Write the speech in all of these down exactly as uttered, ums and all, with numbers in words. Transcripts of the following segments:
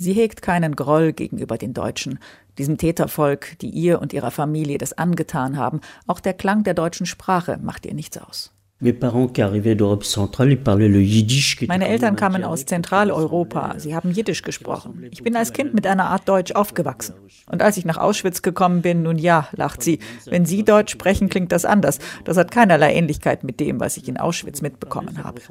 Sie hegt keinen Groll gegenüber den Deutschen, diesem Tätervolk, die ihr und ihrer Familie das angetan haben. Auch der Klang der deutschen Sprache macht ihr nichts aus. Meine Eltern kamen aus Zentraleuropa. Sie haben Jiddisch gesprochen. Ich bin als Kind mit einer Art Deutsch aufgewachsen. Und als ich nach Auschwitz gekommen bin, nun ja, lacht sie. Wenn Sie Deutsch sprechen, klingt das anders. Das hat keinerlei Ähnlichkeit mit dem, was ich in Auschwitz mitbekommen habe.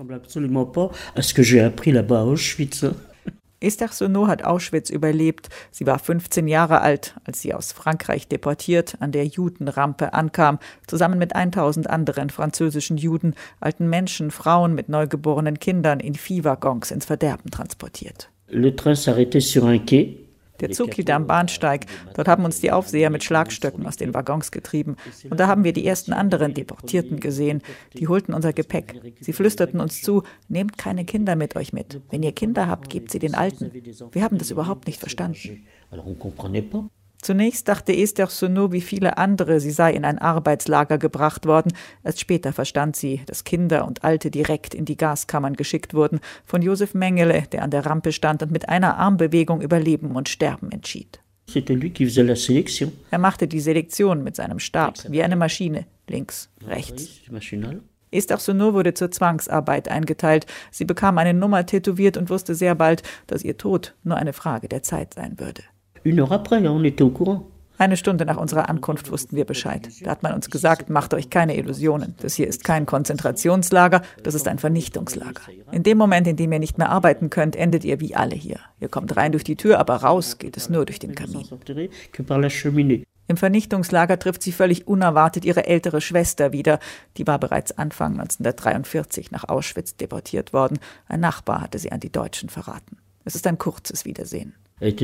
Esther Sonneau hat Auschwitz überlebt. Sie war fünfzehn Jahre alt, als sie aus Frankreich deportiert an der Judenrampe ankam, zusammen mit tausend anderen französischen Juden, alten Menschen, Frauen mit neugeborenen Kindern in Viehwaggons ins Verderben transportiert. Le train s'arrêtait sur un quai. Der Zug hielt am Bahnsteig. Dort haben uns die Aufseher mit Schlagstöcken aus den Waggons getrieben. Und da haben wir die ersten anderen Deportierten gesehen. Die holten unser Gepäck. Sie flüsterten uns zu, nehmt keine Kinder mit euch mit. Wenn ihr Kinder habt, gebt sie den Alten. Wir haben das überhaupt nicht verstanden. Zunächst dachte Esther Sonneau wie viele andere, sie sei in ein Arbeitslager gebracht worden. Erst später verstand sie, dass Kinder und Alte direkt in die Gaskammern geschickt wurden, von Josef Mengele, der an der Rampe stand und mit einer Armbewegung über Leben und Sterben entschied. Er machte die Selektion mit seinem Stab, wie eine Maschine, links, rechts. Esther Sonneau wurde zur Zwangsarbeit eingeteilt. Sie bekam eine Nummer tätowiert und wusste sehr bald, dass ihr Tod nur eine Frage der Zeit sein würde. Eine Stunde nach unserer Ankunft wussten wir Bescheid. Da hat man uns gesagt, macht euch keine Illusionen. Das hier ist kein Konzentrationslager, das ist ein Vernichtungslager. In dem Moment, in dem ihr nicht mehr arbeiten könnt, endet ihr wie alle hier. Ihr kommt rein durch die Tür, aber raus geht es nur durch den Kamin. Im Vernichtungslager trifft sie völlig unerwartet ihre ältere Schwester wieder. Die war bereits Anfang neunzehnhundertdreiundvierzig nach Auschwitz deportiert worden. Ein Nachbar hatte sie an die Deutschen verraten. Es ist ein kurzes Wiedersehen. Sie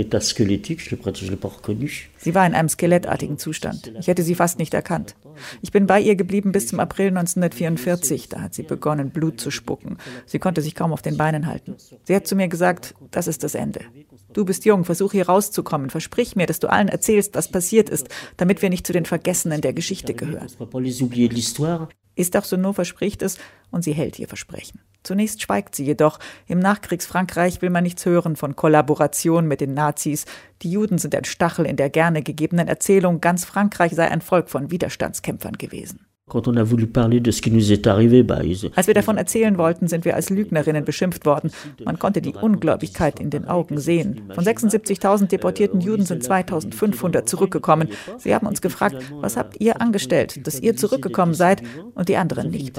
war in einem skelettartigen Zustand. Ich hätte sie fast nicht erkannt. Ich bin bei ihr geblieben bis zum April neunzehnhundertvierundvierzig. Da hat sie begonnen, Blut zu spucken. Sie konnte sich kaum auf den Beinen halten. Sie hat zu mir gesagt, das ist das Ende. Du bist jung, versuch hier rauszukommen. Versprich mir, dass du allen erzählst, was passiert ist, damit wir nicht zu den Vergessenen der Geschichte gehören. Esther Sonneau verspricht es und sie hält ihr Versprechen. Zunächst schweigt sie jedoch. Im Nachkriegsfrankreich will man nichts hören von Kollaboration mit den Nazis. Die Juden sind ein Stachel in der gerne gegebenen Erzählung, ganz Frankreich sei ein Volk von Widerstandskämpfern gewesen. Als wir davon erzählen wollten, sind wir als Lügnerinnen beschimpft worden. Man konnte die Ungläubigkeit in den Augen sehen. Von sechsundsiebzigtausend deportierten Juden sind zweitausendfünfhundert zurückgekommen. Sie haben uns gefragt, was habt ihr angestellt, dass ihr zurückgekommen seid und die anderen nicht?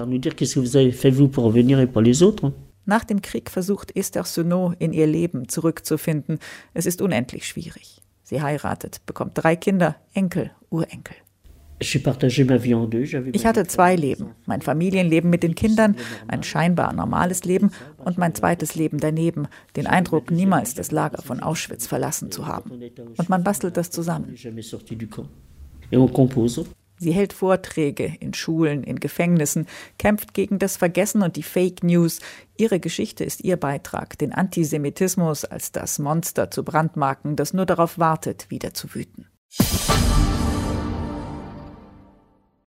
Nach dem Krieg versucht Esther Sonneau, in ihr Leben zurückzufinden. Es ist unendlich schwierig. Sie heiratet, bekommt drei Kinder, Enkel, Urenkel. Ich hatte zwei Leben. Mein Familienleben mit den Kindern, ein scheinbar normales Leben und mein zweites Leben daneben, den Eindruck, niemals das Lager von Auschwitz verlassen zu haben. Und man bastelt das zusammen. Sie hält Vorträge in Schulen, in Gefängnissen, kämpft gegen das Vergessen und die Fake News. Ihre Geschichte ist ihr Beitrag, den Antisemitismus als das Monster zu brandmarken, das nur darauf wartet, wieder zu wüten.